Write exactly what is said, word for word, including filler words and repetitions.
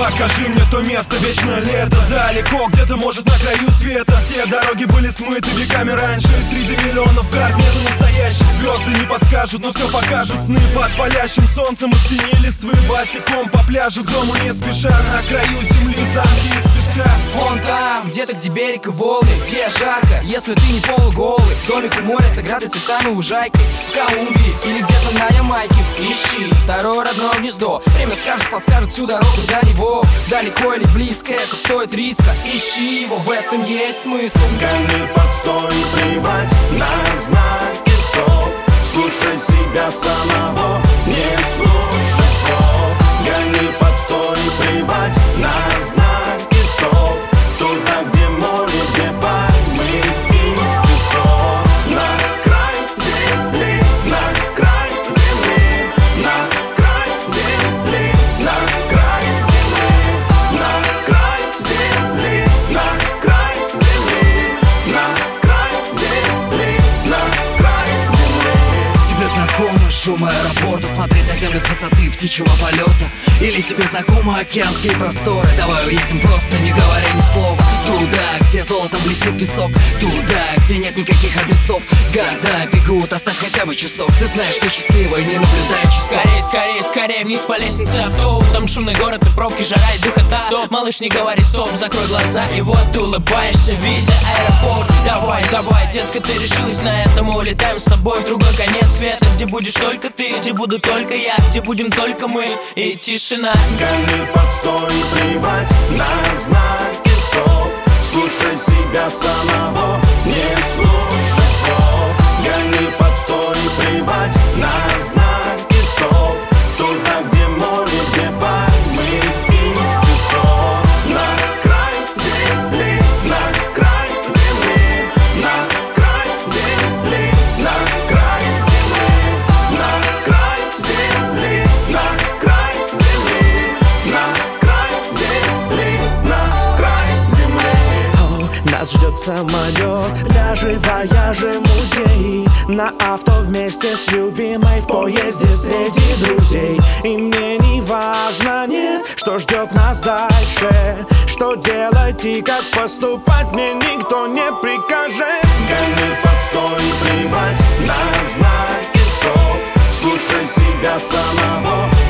Покажи мне то место, вечное лето. Далеко, где-то, может, на краю света. Все дороги были смыты веками раньше. Среди миллионов карт нету настоящих. Звезды не подскажут, но все покажут. Сны под палящим солнцем и в тени листвы. Босиком по пляжу, к дому не спеша. На краю земли замки из песка. Вон там, где-то, где берег и волны, где жарко, если ты не полуголый. Домик у моря с оградой, цветами, лужайкой. В Колумбии или где-то на Ямайке. Ищи второе родное гнездо. Время скажет, подскажет всю дорогу до него. Далеко или близко, это стоит риска. Ищи его, в этом есть смысл. Гони под стой, плевать на знаки стоп. Слушай себя самого, не слушай слов. Гони под стой, плевать на знаки стоп. Туда, где море, где пальмы и песок. На край земли, на край земли, на край земли, на край земли, на край земли, на край земли, на край земли, на край земли. Тебе знакомо шум аэропорта, смотреть на землю с высоты птичьего полета? Или тебе знакомы океанские просторы? Давай уедем просто, не говоря ни слова. Туда, где золотом блестит песок. Туда, где нет никаких адресов. Года бегут, оставь хотя бы часок. Ты знаешь, что счастливый, не наблюдая часов. Скорее, скорее, скорее вниз по лестнице авто. Там шумный город и пробки, жара и духота. Стоп, малыш, не говори стоп, закрой глаза. И вот ты улыбаешься, видя аэропорт. Давай, давай, детка, ты решилась на это. Мы улетаем с тобой в другой конец света. Где будешь только ты, где буду только я, где будем только мы и тишина. Гони под стой, плевать на знаки стоп. Слушай себя самого, не слушай слов. Гони под стой, плевать на знаки стоп. Туда, где море, где пальмы и песок. На край земли, на край земли, на край земли, на край земли, на край земли, на край земли, на край земли, на край земли. О, нас ждет самолет, пляжи, вояжи, музеи. На авто вместе с любимой в поезде среди друзей. И мне не важно, нет, что ждет нас дальше. Что делать и как поступать мне никто не прикажет. Гони под стой, плевать на знаки стоп. Слушай себя самого,